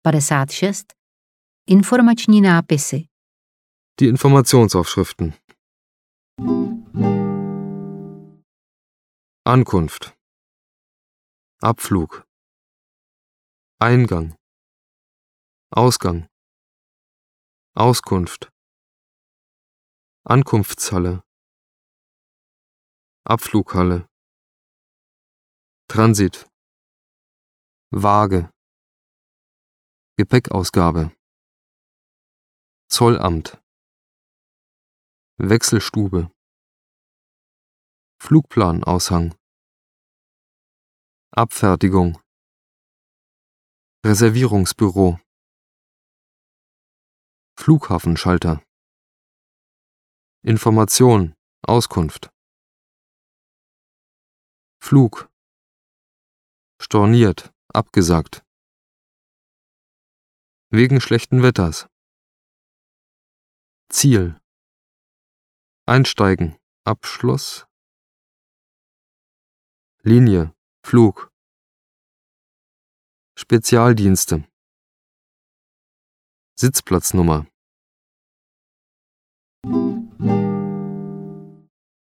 56. Informační nápisy. Die Informationsaufschriften. Ankunft. Abflug. Eingang. Ausgang. Auskunft. Ankunftshalle. Abflughalle. Transit. Waage. Gepäckausgabe. Zollamt. Wechselstube. Flugplanaushang. Abfertigung. Reservierungsbüro. Flughafenschalter. Information, Auskunft. Flug. Storniert, abgesagt. Wegen schlechten Wetters. Ziel. Einsteigen, Abschluss. Linie, Flug. Spezialdienste. Sitzplatznummer.